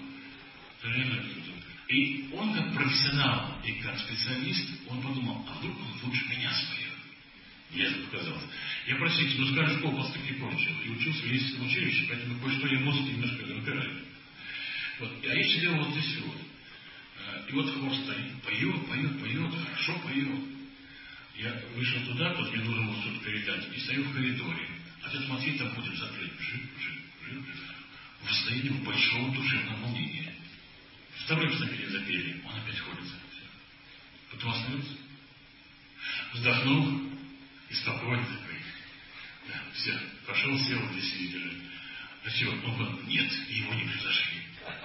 И он как профессионал и как специалист, он подумал, а вдруг он лучше меня споет. Я это показалось. Я, простите, но скажу, школу поступки кончил и учился в Ельцинском училище, поэтому кое-что я мозг немножко напираю. Вот. А я сидел вот здесь вот. И вот хор стоит, поет, поет, поет, хорошо поет. Я вышел туда, тут мне нужно было что-то передать, и стою в коридоре. Отец Матфей там будет закрыть. Жив, жив, жив. В состоянии большого душевного волнения. Второй псалом запели, он опять ходит. Потом остановился, вздохнул и спокойно такой. Да, все, пошел, сел здесь и держит. А чего? Он говорит, нет, его не произошли.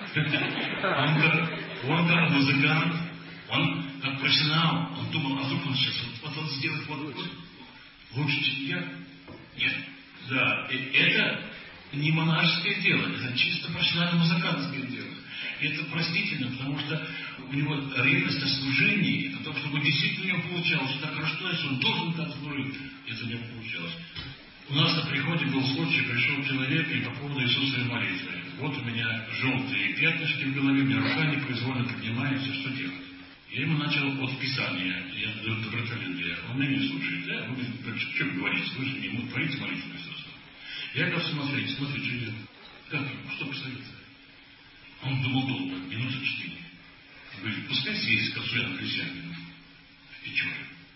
Он как, он как музыкант, он как профессионал, он думал, а вдруг он сейчас вот, вот он сделает вот, вот лучше, чем я? Нет. Да, и это не монашеское дело, это чисто профессионально-музыкантское дело. И это простительно, потому что у него ревность о служении, о том, чтобы действительно у него получалось, что так хорошо, если он должен так служить, это у него получалось. У нас на приходе был случай, пришел человек и по поводу Иисусовой молитвы. Вот у меня желтые пятнышки в голове, у меня рука непроизвольно поднимается, что делать? Я ему начал от Писания, я добротолюбие, он меня не слушает. Да, вы говорите, что вы говорите, вы же не творите молитву Иисуса. Я говорю, смотрите, смотрите, что делать? Как ему, что посоветовать? Он думал долго, минуты четыре. Он говорит, пускай съездит к отцу Иоанну Крестьянину в Печоре.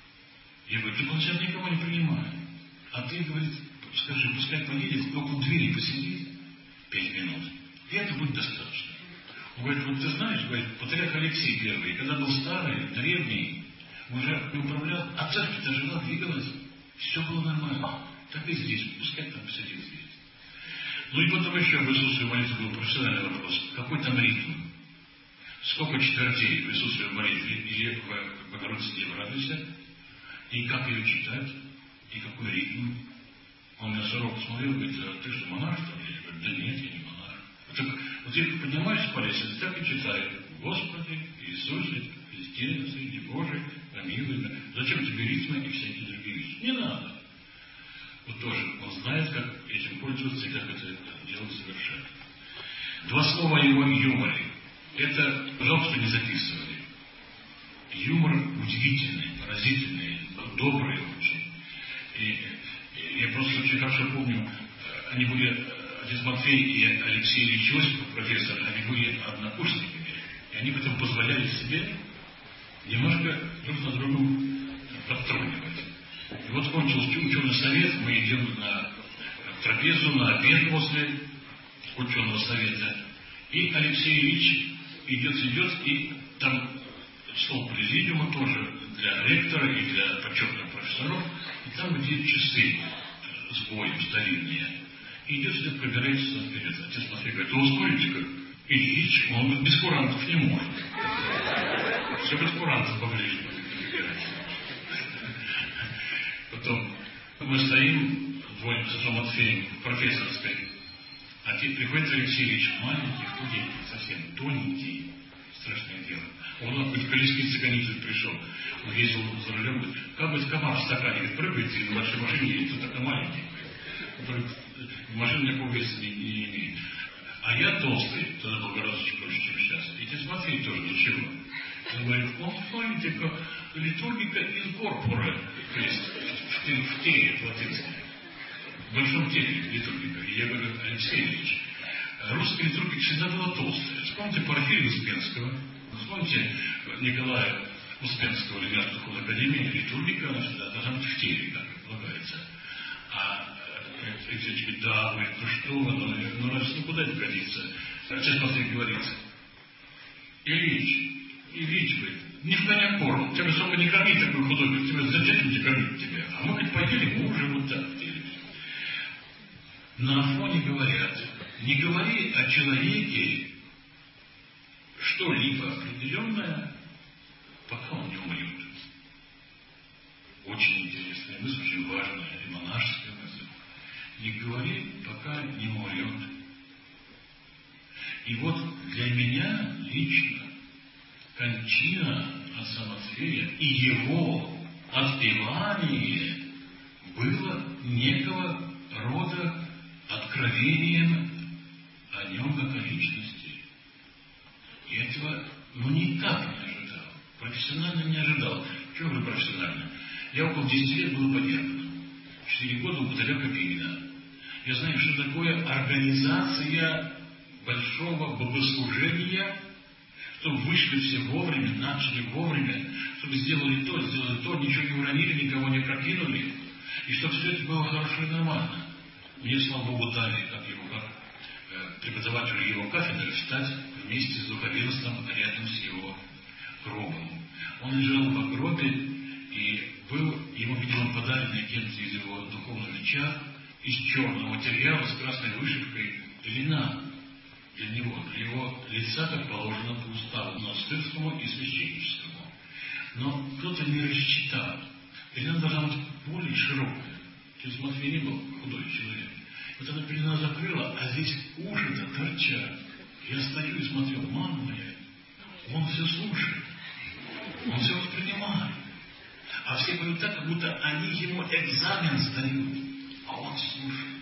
Я говорю, так он сейчас никого не принимает. А ты, говорит, скажи, пускай поедет, около двери посидит пять минут. И это будет достаточно. Он говорит, вот ты знаешь, говорит, патриарх Алексей Первый, когда был старый, древний, уже не управлял, а церковь-то жила, двигалась. Все было нормально. Так и здесь, пускай там посидит здесь. Ну и потом еще в Иисусовой молитве был профессиональный вопрос. Какой там ритм? Сколько четвертей в Иисусовой молитве или в Богородице Девы радуйся? И как ее читать? И какой ритм? Он меня сурово посмотрел, говорит, а ты что, монах, что ли? Я говорю, да нет, я не монах. Так, вот если поднимаешься по лестнице, так и читаю. Господи, Иисусе, Христе, Сыне Божий, помилуй меня. Зачем тебе ритмы и всякие другие вещи? Не надо. Вот тоже он знает, как этим пользоваться и как это дело совершать. Два слова о его юморе. Это, жалко, что не записывали. Юмор удивительный, поразительный, добрый очень. И, и я просто очень хорошо помню, они были, отец Матфей и Алексей Ильич Осипов, профессор, они были однокурсниками. И они потом позволяли себе немножко друг на другом подтрунивать. И вот кончился ученый совет, мы идем на трапезу, на обед после ученого совета. И Алексей Ильич идет, идет, и там стол президиума тоже для ректора и для почетных профессоров, и там где часы с боем старинные. И идет, идет, пробирается вперед. Отец Матфей говорит, вы ускорите-ка? Ильич, он говорит, без курантов не может. Все без курантов поближе пробирается. Потом мы стоим вдвоем с отцом Матфеем в профессорской, а теперь приходит Алексей Ильич, маленький, худенький, совсем тоненький, страшное дело. Он хоть колесницы гонитель пришел, он ездил за рулем, говорит, как бы комар в стакане, говорит, прыгает и на большой машине едет, кто такой маленький, который машина никакого веса не, не имеет. А я толстый, тогда был гораздо чуть больше, чем сейчас. И отец Матфей тоже ничего. Он говорит, он помните, литургика инкорпоре, то есть в теле латинском, в большом теле литургика. И я говорю, Алексей Ильич, русская литургика всегда была толстая. Вспомните Порфирия Успенского, вспомните Николая Успенского Ленинградской духовной академии, литургика, она всегда должна быть в теле, как полагается. А Алексей говорит, да, говорит, ну что вы, ну, ну, ну куда это годится? Сейчас последний говорится. Ильич, Ильич, говорит, ни в коня корм, тебя особо не кормить такой худой, как тебя, зачем тебе кормить тебя? А мы, говорит, поели, мы уже вот так делись. На Афоне говорят, не говори о человеке что-либо определенное, пока он не умрет. Очень интересная мысль, очень важная, и монашеская мысль. Не говори, пока не умрет. И вот для меня лично кончина отца Матфея и его отпевание было некого рода откровением о нем как о личности. И этого, ну, никак не ожидал. Профессионально не ожидал. Чего говорю профессионально? Я около десяти лет был подьяконом. Четыре года употреблял копейна. Я знаю, что такое организация большого богослужения, чтобы вышли все вовремя, начали вовремя, чтобы сделали то, сделали то, ничего не уронили, никого не прокинули, и чтобы все это было хорошо и нормально. Мне, слава Богу, дали, как его, как э, преподавателю его кафедры, встать вместе с духовенством рядом с его гробом. Он лежал в гробе, и был ему, видимо, подаренный кем-то из его духовного меча из черного материала с красной вышивкой льна для него, для его лица, как положено по уставу монастырскому и священническому. Но кто-то не рассчитал. Пелена должна быть более широкая. Через Матфея не был худой человек. Вот эта пелена закрыла, а здесь уши-то торчат. Я стою и смотрю, мама моя, он все слушает, он все воспринимает. А все говорят так, как будто они ему экзамен сдают, а он слушает.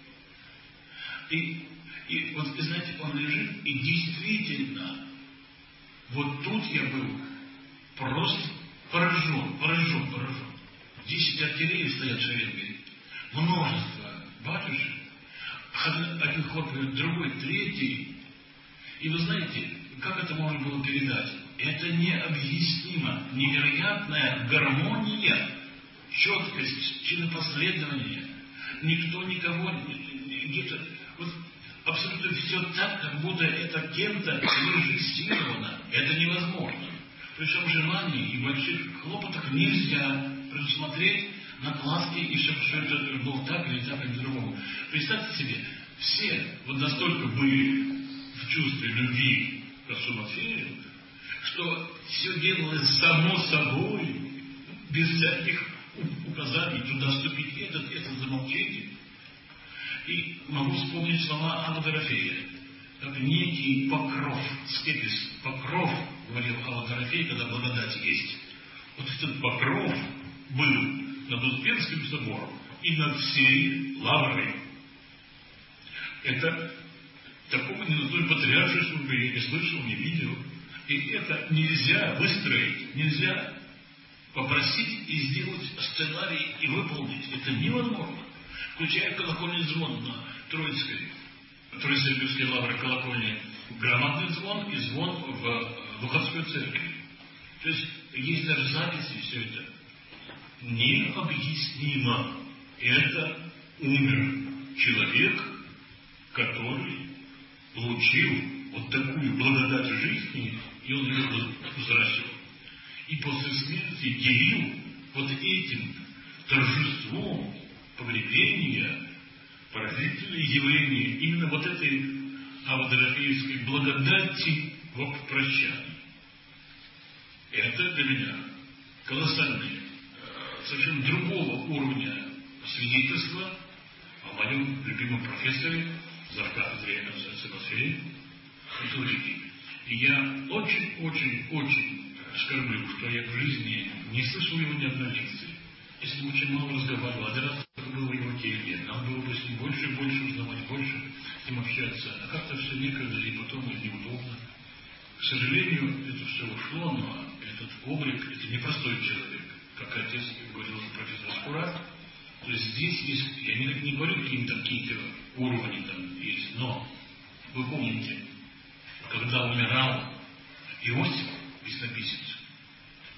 И, и вот, знаете, он лежит, и действительно, вот тут я был просто поражен, поражен, поражен. Десять артиллерий стоят шеренгой, множество батюшек, один хор поет, другой, третий. И вы знаете, как это можно было передать? Это необъяснимо, невероятная гармония, четкость, чинопоследование. Никто никого где-то... Вот абсолютно все так, как будто это кем-то режиссировано. Это невозможно. При всем желании и больших хлопотах нельзя предусмотреть накладки, и чтобы все это было так или так, или по-другому. Представьте себе, все вот настолько были в чувстве любви к отцу Матфею, что все делалось само собой, без всяких указаний, туда ступить этот, это замолчите. И могу вспомнить слова Авва Дорофея, как некий покров, скепис, покров, говорил Авва Дорофей, когда благодать есть. Вот этот покров был над Успенским собором и над всей Лаврой. Это такого ни на той патриаршей службе я не слышал, не видел. И это нельзя выстроить, нельзя попросить и сделать сценарий и выполнить. Это невозможно. Включая колокольный звон на Троицкой, Троицкой лавре колокольни, громадный звон и звон в Луховской церкви. То есть есть даже записи, все это необъяснимо. Это умер человек, который получил вот такую благодать жизни, и он ее взращивал. И после смерти делил вот этим торжеством погребения поразительное явление именно вот этой авводорофеевской благодати в прощании. Это для меня колоссальное, совершенно другого уровня свидетельства о моем любимом профессоре, завкафедре отца Матфея, литургии. И я очень-очень-очень скорблю, что я в жизни не слышал его ни одной лекции. Если бы очень мало разговаривал, один раз было его келье, нам было бы с ним больше и больше узнавать, больше с ним общаться, а как-то все некогда, и потом неудобно. К сожалению, это все ушло, но этот облик, это непростой человек, как отец говорил профессор Скурат. То есть здесь есть, я не, не говорю, какие-то какие-то уровни там есть, но вы помните, когда умирал Иосиф, песнописец,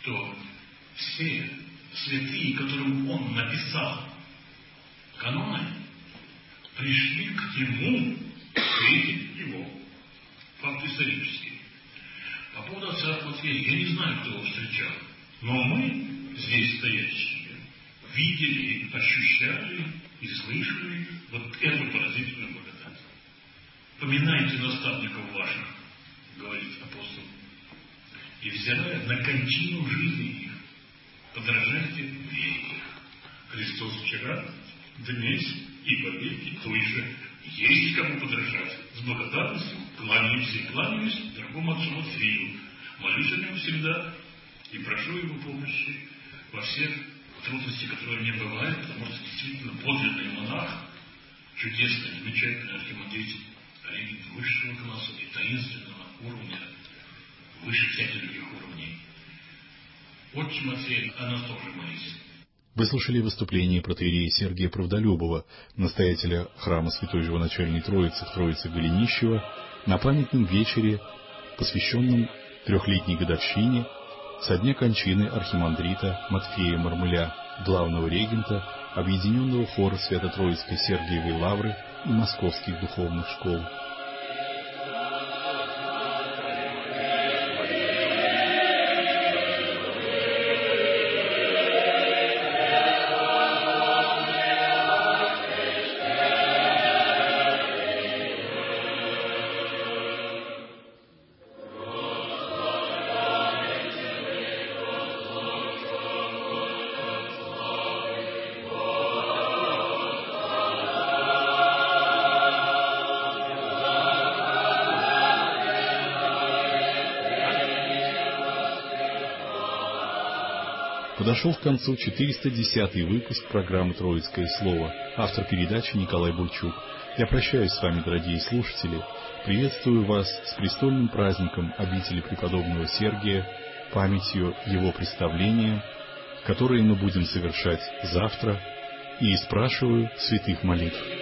что все святые, которым он написал каноны, пришли к нему встретить его. Факт исторический. По поводу отца Матфея, я не знаю, кто его встречал, но мы, здесь стоящие, видели, ощущали и слышали вот эту поразительную благодать. Поминайте наставников ваших, говорит апостол, и взирая на кончину жизни их, подражайте вере их. Христос вчера, днесь и во веки той же. Есть кому подражать. С благодарностью кланяемся и кланяюсь дорогому отцу Матфею. Молюсь о нем всегда и прошу его помощи во всех трудностях, которые мне бывают, потому что действительно подлинный монах, чудесный, замечательный архимандрит, религии высшего класса и таинственного уровня, выше всяких других уровней. Отче Матфей, о нас тоже молись. Вы слушали выступление протоиерея Сергия Правдолюбова, настоятеля храма Святой Живоначальной Троицы в Троице-Голенищево, на памятном вечере, посвященном трехлетней годовщине со дня кончины архимандрита Матфея Мармыля, главного регента Объединенного хора Свято-Троицкой Сергиевой Лавры и Московских духовных школ. Подошел к концу четыреста десятый выпуск программы «Троицкое слово». Автор передачи Николай Бойчук. Я прощаюсь с вами, дорогие слушатели. Приветствую вас с престольным праздником обители преподобного Сергия, памятью его представления, которые мы будем совершать завтра, и спрашиваю святых молитв.